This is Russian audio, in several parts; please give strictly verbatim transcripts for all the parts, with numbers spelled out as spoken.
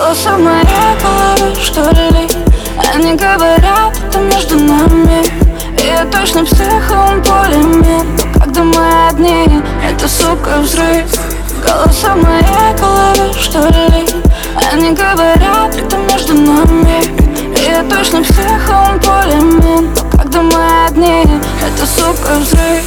Голоса в моей голове, что ли? Они говорят, это между нами. И я точно психом пулемет. Но когда мы одни, это, сука, взрыв. Голоса в моей голове, что ли? Они говорят, это между нами. И я точно психом пулемет. Но когда мы одни, это, сука, взрыв.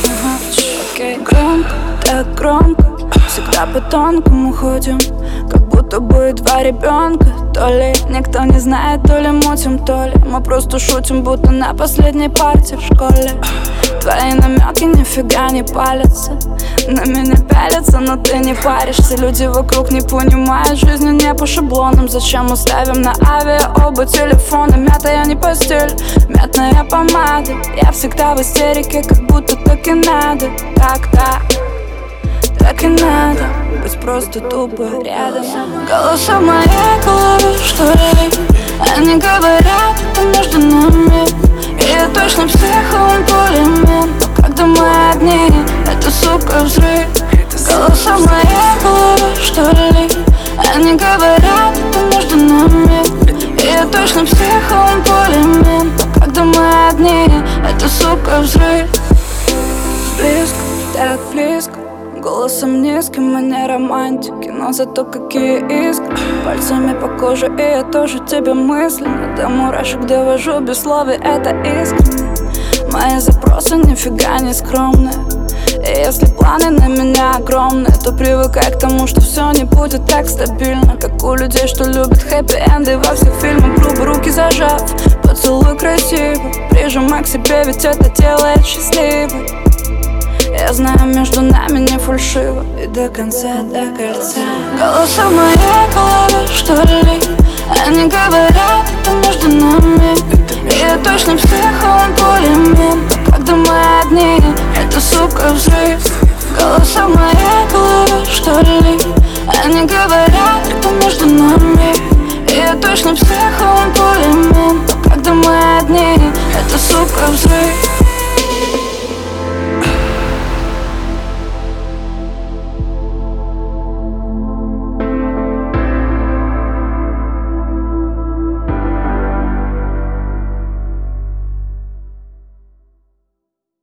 Громко, так громко, всегда по тонкому ходим, как будто бы два ребенка. То ли никто не знает, то ли мутим, то ли мы просто шутим, будто на последней партии в школе. Твои намеки нифига не палятся, на меня пялятся, но ты не паришься. Люди вокруг не понимают, жизнь не по шаблонам. Зачем мы ставим на авиа оба телефона? Мятая не постель, мятная помада. Я всегда в истерике, как будто так и надо. Так-так, так и надо быть просто тупо рядом. Голоса в моей голове, что ли? Они говорят, это между нами. И я точно психом пулемет. Но когда мы одни, это, сука, взрыв. Голоса в моей голове, что ли? Они говорят, это между нами. И я точно психом пулемет. Но когда мы одни, это, сука, взрыв. Близко, так близко, голосом низким, мы не романтики, но зато какие искры. Пальцами по коже, и я тоже тебя мысленно до мурашек довожу, без слов, и это искренне. Мои запросы нифига не скромные. И если планы на меня огромные, то привыкай к тому, что все не будет так стабильно, как у людей, что любят хэппи-энды во всех фильмах. Грубо руки зажав, поцелуй красивый, прижимай к себе, ведь это делает счастливой. Я знаю, между нами не фальшиво, и до конца, до кольца. Голоса в моей голове, что ли? Они говорят, это между нами. И я точно психом пулемет.